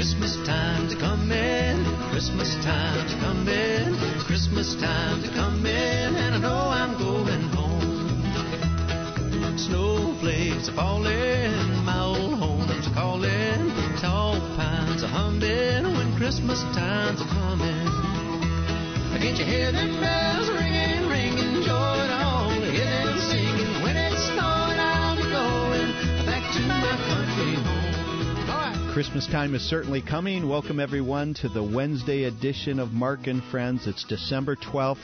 Christmas time's coming, Christmas time's coming, Christmas time's coming, and I know I'm going home. Snowflakes are falling, my old home's calling, tall pines are humming when Christmas time's coming. Can't you hear them bells ringing, ringing, joy to all, hear them singing, when it's snowing I'll be going back to my country home. Christmas time is certainly coming. Welcome, everyone, to the Wednesday edition of Mark and Friends. It's December 12th,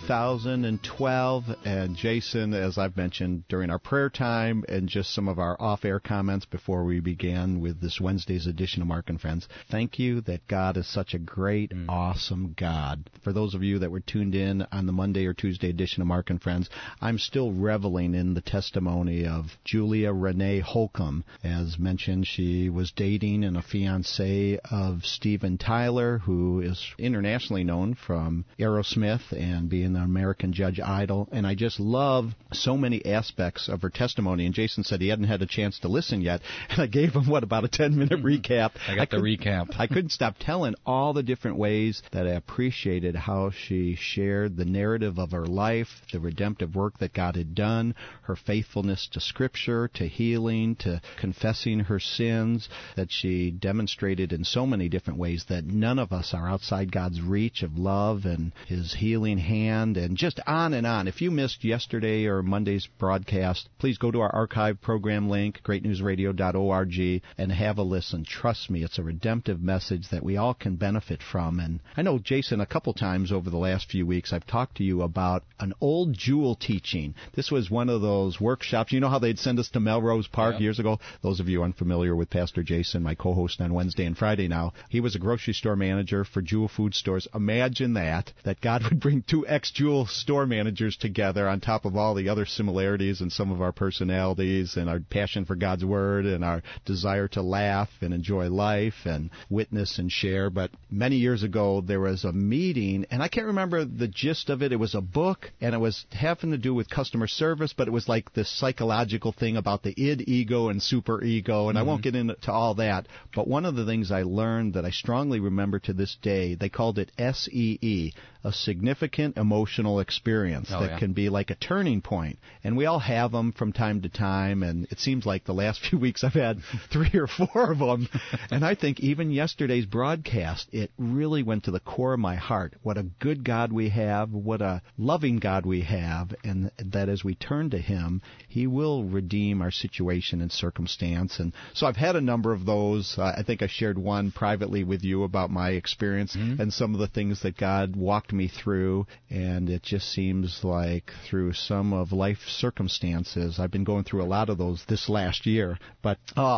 2012. And Jason, as I've mentioned during our prayer time and just some of our off-air comments before we began with this Wednesday's edition of Mark and Friends, thank you that God is such a great, awesome God. For those of you that were tuned in on the Monday or Tuesday edition of Mark and Friends, I'm still reveling in the testimony of Julia Renee Holcomb. As mentioned, she was dating and a fiancé of Steven Tyler, who is internationally known from Aerosmith and being an American Judge Idol. And I just love so many aspects of her testimony. And Jason said he hadn't had a chance to listen yet. And I gave him, about a 10-minute recap. I got the recap. I couldn't stop telling all the different ways that I appreciated how she shared the narrative of her life, the redemptive work that God had done, her faithfulness to Scripture, to healing, to confessing her sins, that she demonstrated in so many different ways that none of us are outside God's reach of love and His healing hand, and just on and on. If you missed yesterday or Monday's broadcast, please go to our archive program link, greatnewsradio.org, and have a listen. Trust me, it's a redemptive message that we all can benefit from. And I know, Jason, a couple times over the last few weeks, I've talked to you about an old jewel teaching. This was one of those workshops. You know how they'd send us to Melrose Park years ago? Those of you unfamiliar with Pastor Jason, my co-host on Wednesday and Friday now, he was a grocery store manager for Jewel Food Stores. Imagine that God would bring two ex-Jewel store managers together on top of all the other similarities and some of our personalities and our passion for God's Word and our desire to laugh and enjoy life and witness and share. But many years ago, there was a meeting, and I can't remember the gist of it. It was a book, and it was having to do with customer service, but it was like this psychological thing about the id, ego, and super ego, and I won't get into all that. But one of the things I learned that I strongly remember to this day, they called it SEE, a significant emotional experience that can be like a turning point. And we all have them from time to time, and it seems like the last few weeks I've had 3 or 4 of them. And I think even yesterday's broadcast, it really went to the core of my heart. What a good God we have, what a loving God we have, and that as we turn to Him, He will redeem our situation and circumstance. And so I've had a number of those. I think I shared one privately with you about my experience and some of the things that God walked me through, and it just seems like through some of life's circumstances, I've been going through a lot of those this last year, but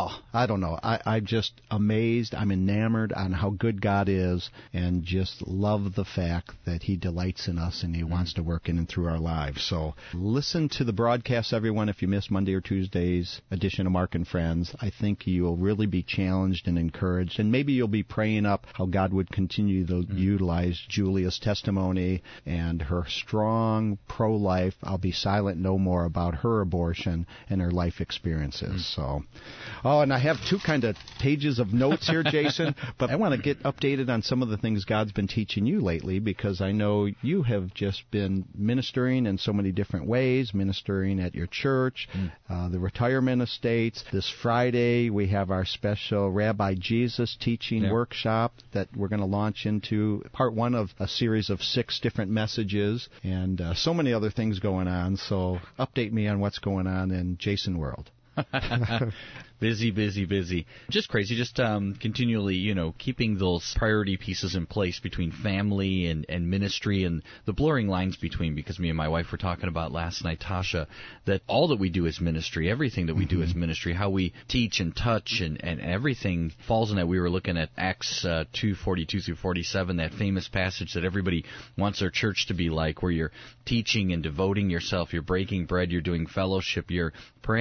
I don't know, I'm just amazed, I'm enamored on how good God is, and just love the fact that He delights in us and He wants to work in and through our lives. So listen to the broadcast, everyone. If you missed Monday or Tuesday's edition of Mark and Friends, I think you'll really be challenged and encouraged, and maybe you'll be praying up how God would continue to utilize Julia's testimony and her strong pro-life, I'll be silent no more, about her abortion and her life experiences. So, and I have 2 kind of pages of notes here, Jason, but I want to get updated on some of the things God's been teaching you lately, because I know you have just been ministering in so many different ways, ministering at your church, the retirement estates. This Friday, we have our special Rabbi Jesus teaching workshop that we're going to launch into, part 1 of a series of 6 different messages, and so many other things going on. So update me on what's going on in Jason World. Busy. Just crazy. Just continually, keeping those priority pieces in place between family and ministry, and the blurring lines between, because me and my wife were talking about last night, Tasha, that all that we do is ministry. Everything that we do is ministry. How we teach and touch and everything falls in that. We were looking at Acts 2:42 through 47, that famous passage that everybody wants their church to be like, where you're teaching and devoting yourself, you're breaking bread, you're doing fellowship, you're praying.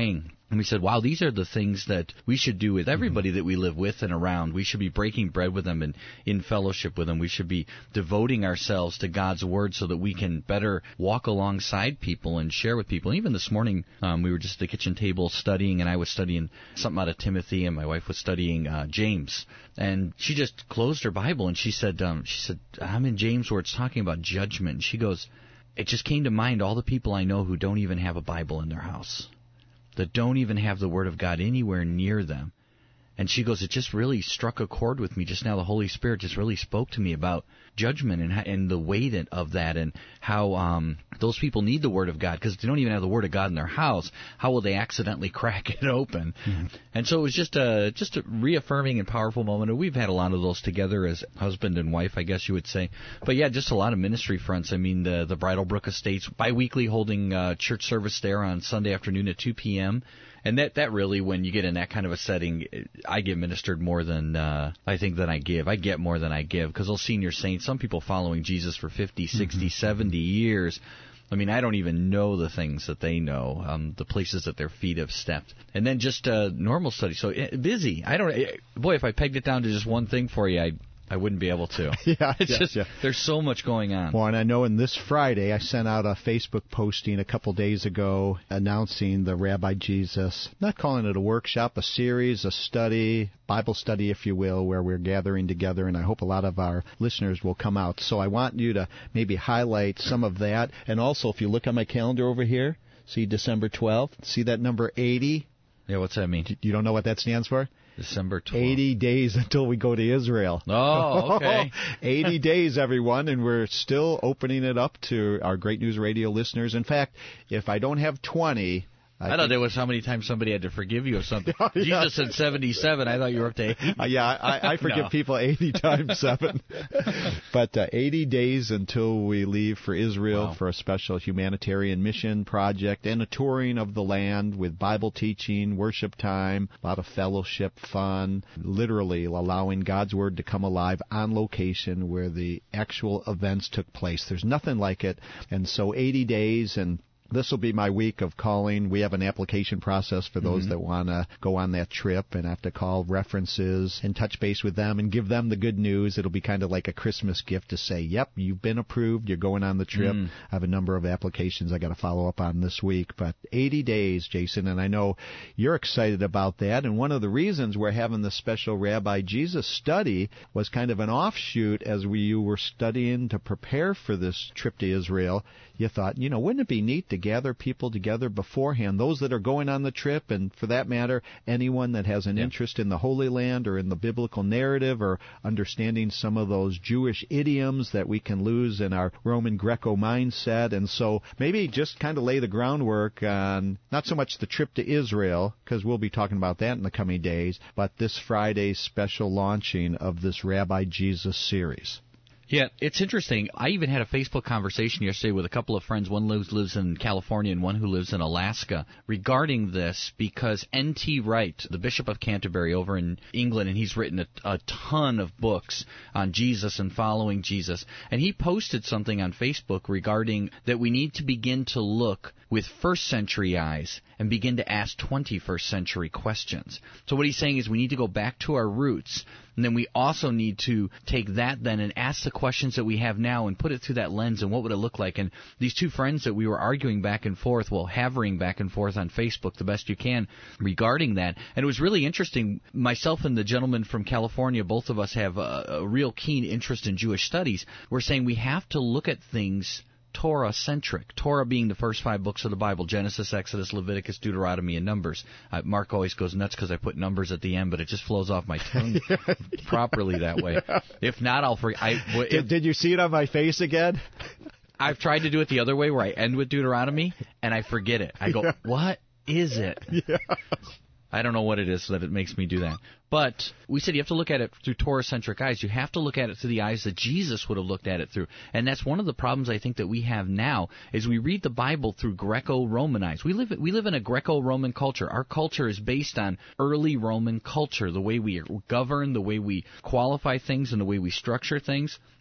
And we said, wow, these are the things that we should do with everybody that we live with and around. We should be breaking bread with them and in fellowship with them. We should be devoting ourselves to God's Word so that we can better walk alongside people and share with people. Even this morning, we were just at the kitchen table studying, and I was studying something out of Timothy, and my wife was studying James. And she just closed her Bible, and she said, I'm in James where it's talking about judgment. And she goes, it just came to mind all the people I know who don't even have a Bible in their house, that don't even have the Word of God anywhere near them. And she goes, it just really struck a chord with me just now. The Holy Spirit just really spoke to me about judgment and the weight of that, and how those people need the Word of God, because if they don't even have the Word of God in their house, how will they accidentally crack it open? Mm-hmm. And so it was just a reaffirming and powerful moment. And we've had a lot of those together as husband and wife, I guess you would say. But yeah, just a lot of ministry fronts. I mean, the Bridlebrook Estates biweekly holding church service there on Sunday afternoon at 2 p.m., and that really, when you get in that kind of a setting, I get ministered more than I think that I give. I get more than I give, because those senior saints, some people following Jesus for 50, 60, 70 years, I mean, I don't even know the things that they know, the places that their feet have stepped. And then just normal study. So busy. Boy, if I pegged it down to just one thing for you, I wouldn't be able to. There's so much going on. Well, and I know this Friday I sent out a Facebook posting a couple days ago announcing the Rabbi Jesus, not calling it a workshop, a series, a study, Bible study, if you will, where we're gathering together, and I hope a lot of our listeners will come out. So I want you to maybe highlight some of that. And also, if you look on my calendar over here, see December 12th, see that number 80? Yeah, what's that mean? You don't know what that stands for? December 12th. 80 days until we go to Israel. Oh, okay. 80 days, everyone, and we're still opening it up to our Great News Radio listeners. In fact, if I don't have 20... I thought there was how many times somebody had to forgive you or something. Yeah. Jesus said 77. I thought you were up to 80. I forgive people 80 times 7. But 80 days until we leave for Israel for a special humanitarian mission project and a touring of the land with Bible teaching, worship time, a lot of fellowship, fun, literally allowing God's Word to come alive on location where the actual events took place. There's nothing like it. And so 80 days, and this will be my week of calling. We have an application process for those that want to go on that trip, and have to call references and touch base with them and give them the good news. It'll be kind of like a Christmas gift to say, yep, you've been approved. You're going on the trip. I have a number of applications I got to follow up on this week. But 80 days, Jason, and I know you're excited about that. And one of the reasons we're having the special Rabbi Jesus study was kind of an offshoot as you were studying to prepare for this trip to Israel. You thought, wouldn't it be neat to gather people together beforehand, those that are going on the trip, and for that matter, anyone that has an interest in the Holy Land or in the biblical narrative or understanding some of those Jewish idioms that we can lose in our Roman Greco mindset. And so maybe just kind of lay the groundwork on not so much the trip to Israel, because we'll be talking about that in the coming days, but this Friday's special launching of this Rabbi Jesus series. Yeah, it's interesting. I even had a Facebook conversation yesterday with a couple of friends, one who lives in California and one who lives in Alaska, regarding this, because N.T. Wright, the Bishop of Canterbury over in England, and he's written a ton of books on Jesus and following Jesus, and he posted something on Facebook regarding that we need to begin to look with first century eyes and begin to ask 21st century questions. So what he's saying is we need to go back to our roots, and then we also need to take that then and ask the questions that we have now and put it through that lens, and what would it look like? And these two friends that we were havering back and forth on Facebook the best you can regarding that, and it was really interesting. Myself and the gentleman from California, both of us have a real keen interest in Jewish studies. We're saying we have to look at things Torah-centric, Torah being the first 5 books of the Bible, Genesis, Exodus, Leviticus, Deuteronomy, and Numbers. Mark always goes nuts because I put numbers at the end, but it just flows off my tongue properly that way. If not, I'll forget. Did you see it on my face again? I've tried to do it the other way, where I end with Deuteronomy, and I forget it. I go, what is it? Yeah. I don't know what it is that it makes me do that. But we said you have to look at it through Torah-centric eyes. You have to look at it through the eyes that Jesus would have looked at it through. And that's one of the problems I think that we have now, is we read the Bible through Greco-Roman eyes. We live in a Greco-Roman culture. Our culture is based on early Roman culture, the way we govern, the way we qualify things, and the way we structure things.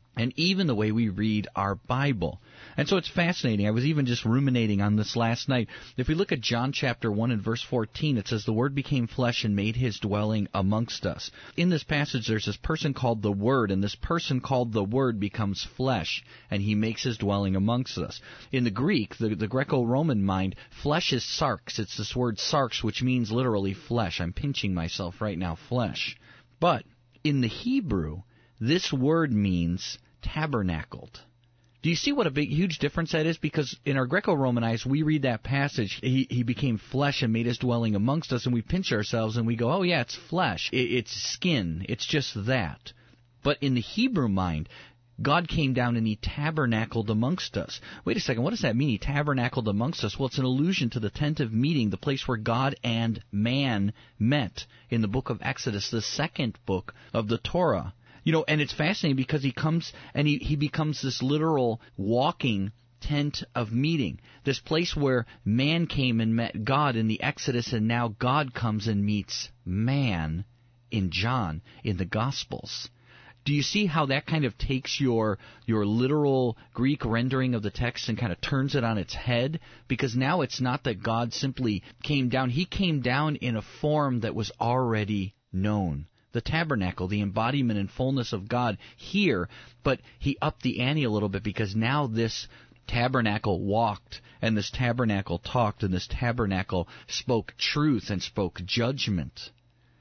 and even the way we read our Bible. And so it's fascinating. I was even just ruminating on this last night. If we look at John chapter 1 and verse 14, it says, "The Word became flesh and made his dwelling amongst us." In this passage, there's this person called the Word, and this person called the Word becomes flesh, and he makes his dwelling amongst us. In the Greek, the Greco-Roman mind, flesh is sarx. It's this word sarx, which means literally flesh. I'm pinching myself right now, flesh. But in the Hebrew, this word means tabernacled. Do you see what a huge difference that is? Because in our Greco-Roman eyes, we read that passage, he became flesh and made his dwelling amongst us, and we pinch ourselves and we go, oh yeah, it's flesh, it's skin, it's just that. But in the Hebrew mind, God came down and he tabernacled amongst us. Wait a second, what does that mean, he tabernacled amongst us? Well, it's an allusion to the tent of meeting, the place where God and man met in the book of Exodus, the second book of the Torah. You know, and it's fascinating because he comes and he becomes this literal walking tent of meeting, this place where man came and met God in the Exodus, and now God comes and meets man in John, in the Gospels. Do you see how that kind of takes your literal Greek rendering of the text and kind of turns it on its head? Because now it's not that God simply came down. He came down in a form that was already known. The tabernacle, the embodiment and fullness of God here, but he upped the ante a little bit because now this tabernacle walked, and this tabernacle talked, and this tabernacle spoke truth and spoke judgment.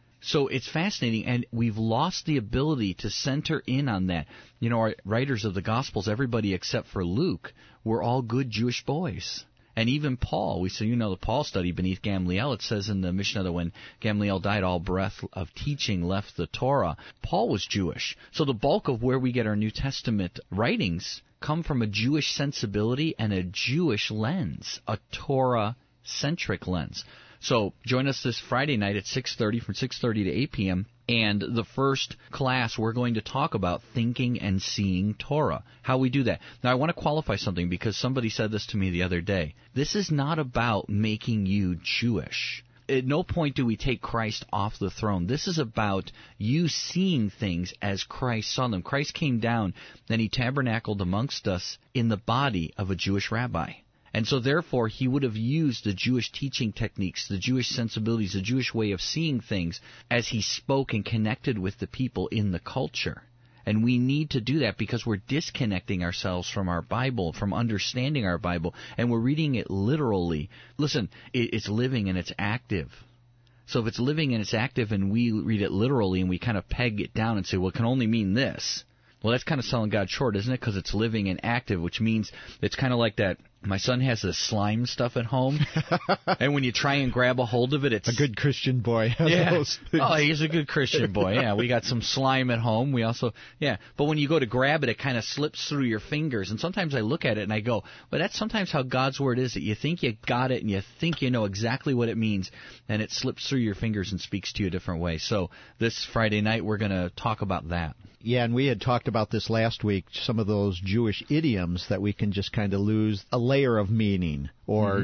So it's fascinating, and we've lost the ability to center in on that. You know, our writers of the Gospels, everybody except for Luke, were all good Jewish boys. And even Paul, we say, you know, the Paul study beneath Gamaliel. It says in the Mishnah that when Gamaliel died, all breath of teaching left the Torah. Paul was Jewish. So the bulk of where we get our New Testament writings come from a Jewish sensibility and a Jewish lens, a Torah-centric lens. So join us this Friday night at 6:30, from 6:30 to 8 p.m., and the first class we're going to talk about thinking and seeing Torah, how we do that. Now I want to qualify something because somebody said this to me the other day. This is not about making you Jewish. At no point do we take Christ off the throne. This is about you seeing things as Christ saw them. Christ came down and he tabernacled amongst us in the body of a Jewish rabbi. And so therefore he would have used the Jewish teaching techniques, the Jewish sensibilities, the Jewish way of seeing things as he spoke and connected with the people in the culture. And we need to do that because we're disconnecting ourselves from our Bible, from understanding our Bible, and we're reading it literally. Listen, it's living and it's active. So if it's living and it's active and we read it literally and we kind of peg it down and say, well, it can only mean this. Well, that's kind of selling God short, isn't it? Because it's living and active, which means it's kind of like that. My son has this slime stuff at home, and when you try and grab a hold of it, it's... A good Christian boy. Yeah. Oh, he's a good Christian boy. Yeah, we got some slime at home. We also... Yeah, but when you go to grab it, it kind of slips through your fingers, and sometimes I look at it and I go, well, that's sometimes how God's Word is, that you think you got it and you think you know exactly what it means, and it slips through your fingers and speaks to you a different way. So this Friday night, we're going to talk about that. Yeah, and we had talked about this last week, some of those Jewish idioms that we can just kind of lose a layer of meaning, or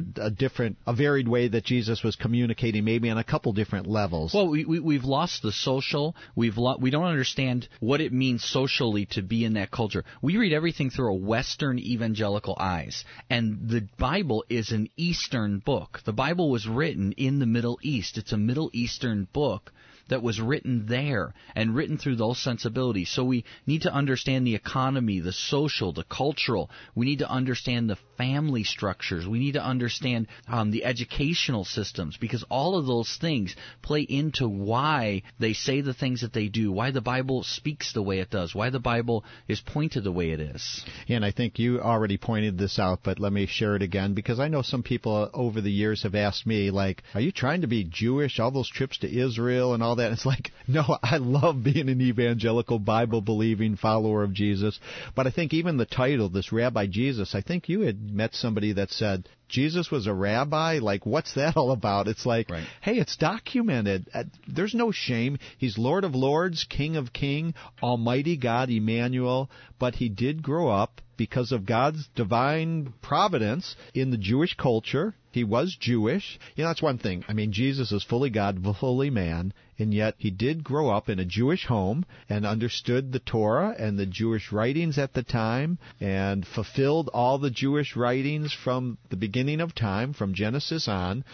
a varied way that Jesus was communicating, maybe on a couple different levels. Well, we've lost the social. We don't understand what it means socially to be in that culture. We read everything through a Western evangelical eyes, and the Bible is an Eastern book. The Bible was written in the Middle East. It's a Middle Eastern book that was written there and written through those sensibilities. So we need to understand the economy, the social, the cultural. We need to understand the family structures. We need to understand the educational systems, because all of those things play into why they say the things that they do, why the Bible speaks the way it does, why the Bible is pointed the way it is. Yeah, and I think you already pointed this out, but let me share it again, because I know some people over the years have asked me, like, are you trying to be Jewish, all those trips to Israel and all that? It's like, no, I love being an evangelical, Bible-believing follower of Jesus. But I think even the title, this Rabbi Jesus, I think you had met somebody that said, Jesus was a rabbi? Like, what's that all about? It's like, right. Hey, it's documented. There's no shame. He's Lord of Lords, King of King, Almighty God, Emmanuel. But he did grow up because of God's divine providence in the Jewish culture. He was Jewish. That's one thing. Jesus is fully God, fully man, and yet he did grow up in a Jewish home and understood the Torah and the Jewish writings at the time and fulfilled all the Jewish writings from the beginning of time, from Genesis on.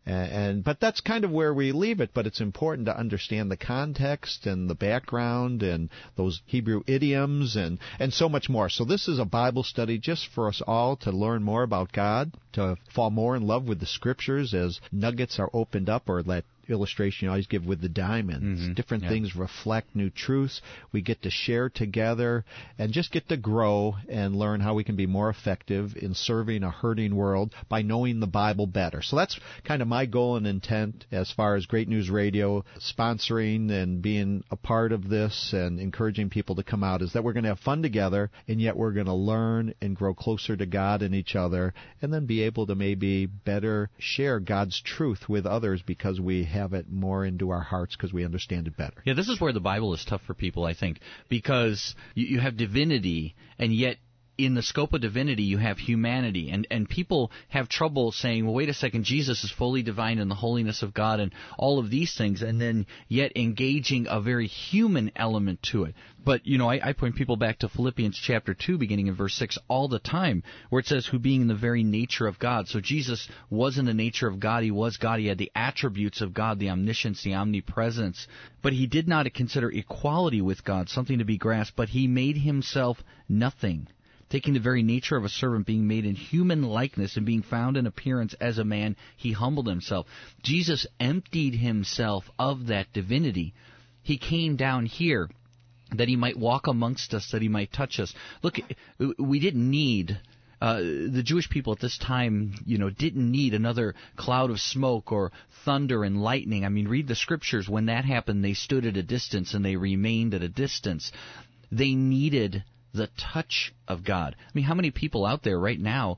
But that's kind of where we leave it. But it's important to understand the context and the background and those Hebrew idioms and so much more. So this is a Bible study just for us all to learn more about God, to fall more in love with the Scriptures as nuggets are opened up, or that illustration you always give with the diamonds. Mm-hmm. Different things reflect new truths. We get to share together and just get to grow and learn how we can be more effective in serving a hurting world by knowing the Bible better. So that's kind of my goal and intent as far as Great News Radio sponsoring and being a part of this and encouraging people to come out, is that we're going to have fun together, and yet we're going to learn and grow closer to God and each other, and then be able to maybe better share God's truth with others because we have it more into our hearts because we understand it better. Yeah, this is where the Bible is tough for people, I think, because you have divinity, and yet in the scope of divinity you have humanity, and people have trouble saying, well, wait a second, Jesus is fully divine in the holiness of God and all of these things, and then yet engaging a very human element to it. But, I point people back to Philippians chapter 2, beginning in verse 6, all the time, where it says, who being in the very nature of God. So Jesus was in the nature of God. He was God. He had the attributes of God, the omniscience, the omnipresence. But he did not consider equality with God something to be grasped, but he made himself nothing, taking the very nature of a servant, being made in human likeness, and being found in appearance as a man, he humbled himself. Jesus emptied himself of that divinity. He came down here that he might walk amongst us, that he might touch us. Look, we didn't need... the Jewish people at this time, didn't need another cloud of smoke or thunder and lightning. Read the Scriptures. When that happened, they stood at a distance and they remained at a distance. They needed the touch of God. How many people out there right now,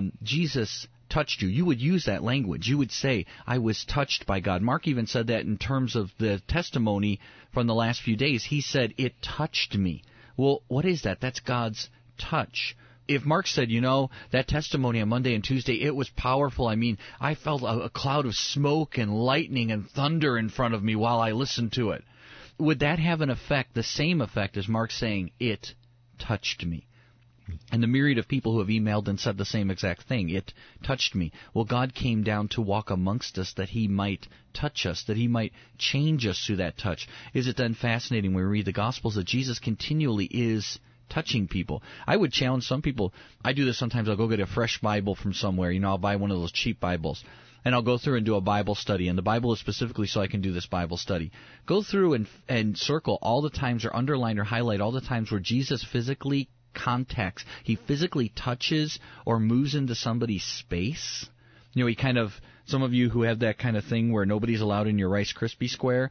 Jesus touched you? You would use that language. You would say, I was touched by God. Mark even said that in terms of the testimony from the last few days. He said, it touched me. Well, what is that? That's God's touch. If Mark said, that testimony on Monday and Tuesday, it was powerful. I felt a cloud of smoke and lightning and thunder in front of me while I listened to it. Would that have an effect, the same effect as Mark saying, it touched me? And the myriad of people who have emailed and said the same exact thing, it touched me. Well, God came down to walk amongst us that he might touch us, that he might change us through that touch. Is it then fascinating when we read the Gospels that Jesus continually is touching people? I would challenge some people. I do this sometimes. I'll go get a fresh Bible from somewhere. I'll buy one of those cheap Bibles, and I'll go through and do a Bible study. And the Bible is specifically so I can do this Bible study. Go through and circle all the times, or underline or highlight all the times where Jesus physically contacts, he physically touches or moves into somebody's space. He kind of, some of you who have that kind of thing where nobody's allowed in your Rice Krispie square,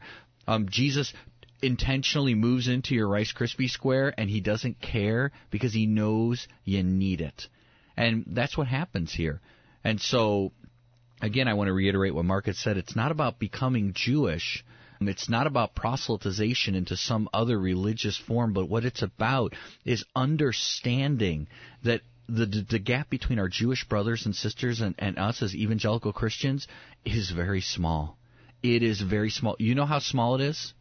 Jesus intentionally moves into your Rice Krispie square, and he doesn't care because he knows you need it. And that's what happens here. And so, again, I want to reiterate what Mark had said. It's not about becoming Jewish. It's not about proselytization into some other religious form, but what it's about is understanding that the gap between our Jewish brothers and sisters and us as evangelical Christians is very small. It is very small. You know how small it is?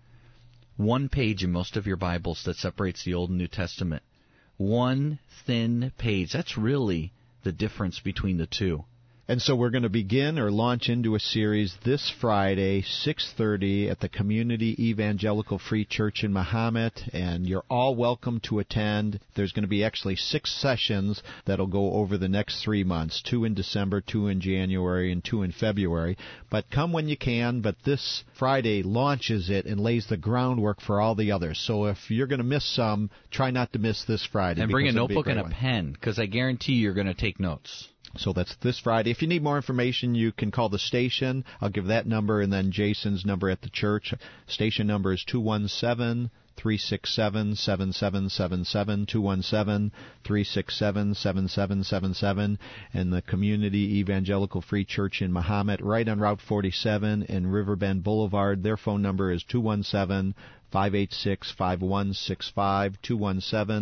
One page in most of your Bibles that separates the Old and New Testament. One thin page. That's really the difference between the two. And so we're going to begin or launch into a series this Friday, 6:30 at the Community Evangelical Free Church in Mahomet, and you're all welcome to attend. There's going to be actually 6 sessions that'll go over the next 3 months, 2 in December, 2 in January, and 2 in February. But come when you can, but this Friday launches it and lays the groundwork for all the others. So if you're going to miss some, try not to miss this Friday. And bring a notebook and a pen, because I guarantee you're going to take notes. So that's this Friday. If you need more information, you can call the station. I'll give that number and then Jason's number at the church. Station number is 217-367-7777, 217-367-7777, and the Community Evangelical Free Church in Mahomet, right on Route 47 in Riverbend Boulevard. Their phone number is 217-586-5165,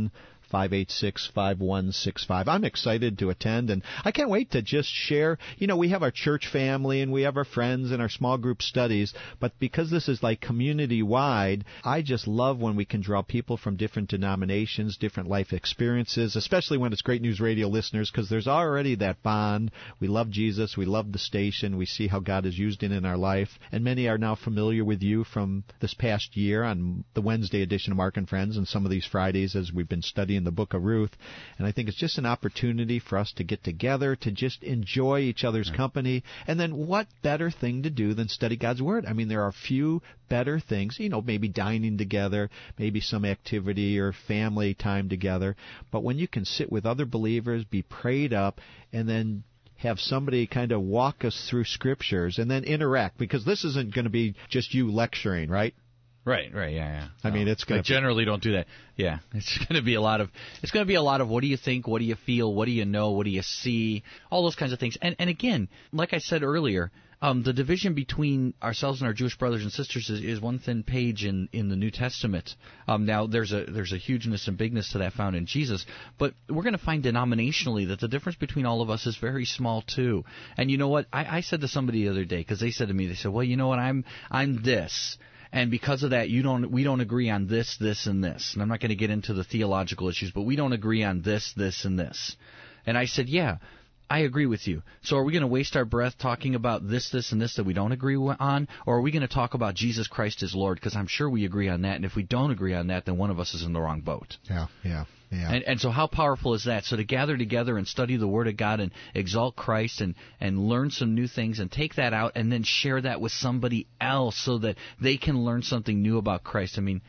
586-5165. I'm excited to attend, and I can't wait to just share. We have our church family, and we have our friends and our small group studies, but because this is like community-wide, I just love when we can draw people from different denominations, different life experiences, especially when it's Great News Radio listeners, because there's already that bond. We love Jesus. We love the station. We see how God has used it in our life, and many are now familiar with you from this past year on the Wednesday edition of Mark and Friends and some of these Fridays as we've been studying the book of Ruth. And I think it's just an opportunity for us to get together, to just enjoy each other's company. And then what better thing to do than study God's Word? I mean, there are few better things, maybe dining together, maybe some activity or family time together. But when you can sit with other believers, be prayed up, and then have somebody kind of walk us through Scriptures and then interact, because this isn't going to be just you lecturing, right? Right, yeah. I mean, it's going to generally don't do that. Yeah, it's going to be a lot of what do you think, what do you feel, what do you know, what do you see, all those kinds of things. And again, like I said earlier, the division between ourselves and our Jewish brothers and sisters is one thin page in the New Testament. Now there's a hugeness and bigness to that found in Jesus, but we're going to find denominationally that the difference between all of us is very small too. And you know what? I said to somebody the other day, because they said to me, they said, well, you know what? I'm this. And because of that, we don't agree on this, and this. And I'm not going to get into the theological issues, but we don't agree on this, and this. And I said, yeah, I agree with you. So are we going to waste our breath talking about this, and this that we don't agree on? Or are we going to talk about Jesus Christ as Lord? Because I'm sure we agree on that. And if we don't agree on that, then one of us is in the wrong boat. Yeah. And so how powerful is that? So to gather together and study the Word of God and exalt Christ and learn some new things and take that out and then share that with somebody else so that they can learn something new about Christ. I mean,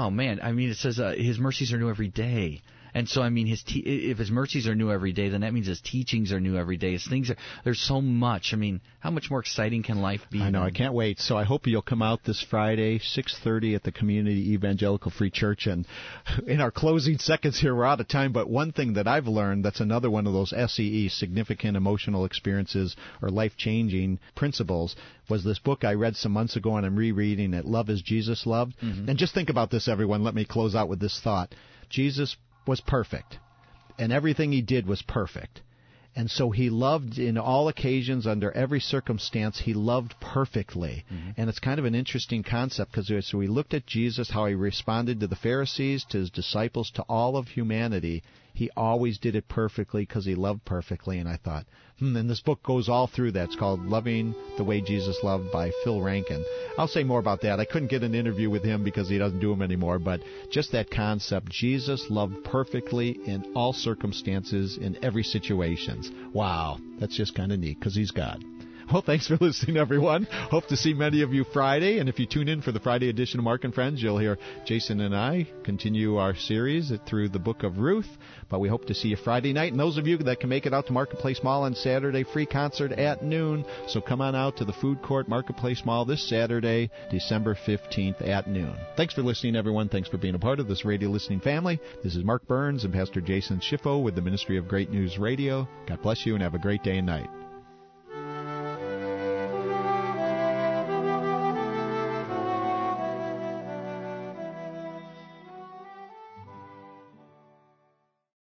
it says His mercies are new every day. And so, I mean, if His mercies are new every day, then that means His teachings are new every day. There's so much. I mean, how much more exciting can life be? I know. I can't wait. So I hope you'll come out this Friday, 6:30 at the Community Evangelical Free Church. And in our closing seconds here, we're out of time. But one thing that I've learned, that's another one of those SEE, significant emotional experiences or life-changing principles, was this book I read some months ago, and I'm rereading it, Love as Jesus Loved. Mm-hmm. And just think about this, everyone. Let me close out with this thought. Jesus was perfect, and everything He did was perfect. And so He loved in all occasions, under every circumstance, He loved perfectly. Mm-hmm. And it's kind of an interesting concept, because so we looked at Jesus, how He responded to the Pharisees, to His disciples, to all of humanity. He always did it perfectly because He loved perfectly. And I thought, and this book goes all through that. It's called Loving the Way Jesus Loved by Phil Rankin. I'll say more about that. I couldn't get an interview with him because he doesn't do them anymore, but just that concept, Jesus loved perfectly in all circumstances, in every situation. Wow, that's just kind of neat because He's God. Well, thanks for listening, everyone. Hope to see many of you Friday. And if you tune in for the Friday edition of Mark and Friends, you'll hear Jason and I continue our series through the book of Ruth. But we hope to see you Friday night. And those of you that can make it out to Marketplace Mall on Saturday, free concert at noon. So come on out to the food court, Marketplace Mall, this Saturday, December 15th at noon. Thanks for listening, everyone. Thanks for being a part of this radio listening family. This is Mark Burns and Pastor Jason Schiffo with the Ministry of Great News Radio. God bless you and have a great day and night.